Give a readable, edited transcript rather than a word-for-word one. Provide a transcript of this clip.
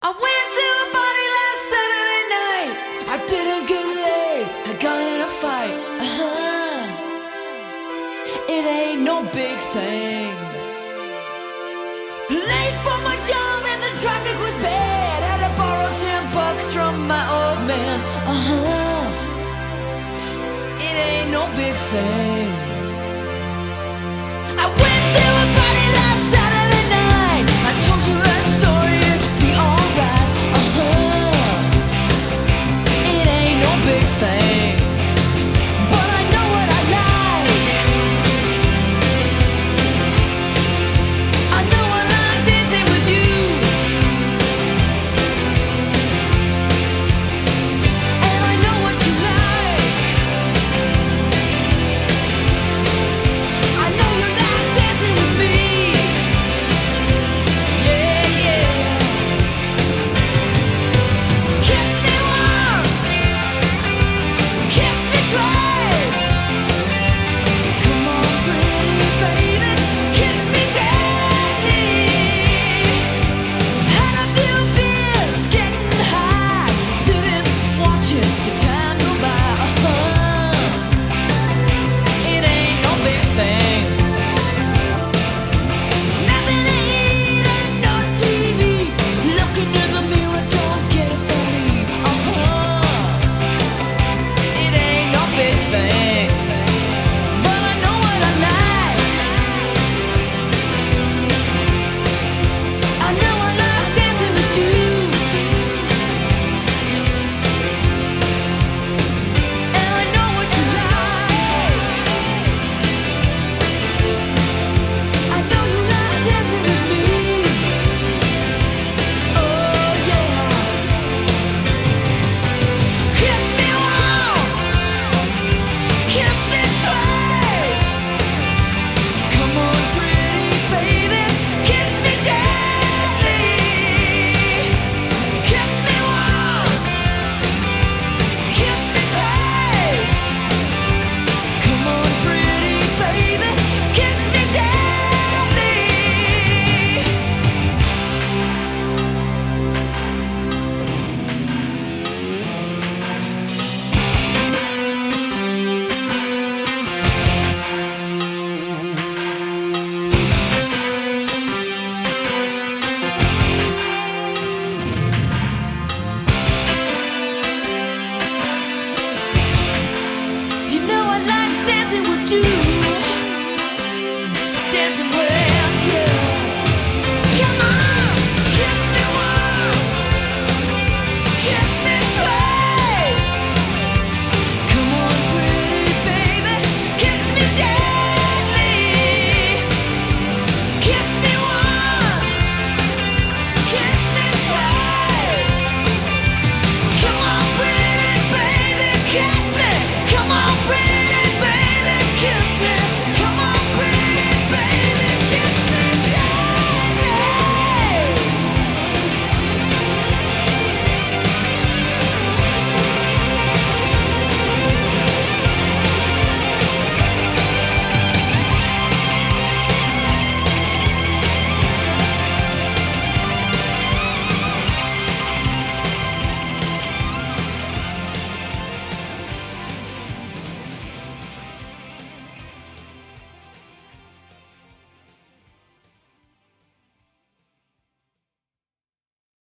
I went to a party last Saturday night. I didn't get laid, I got in a fight. It ain't no big thing. Late for my job and the traffic was bad. Had to borrow $10 from my old man. It ain't no big thing. I went to a party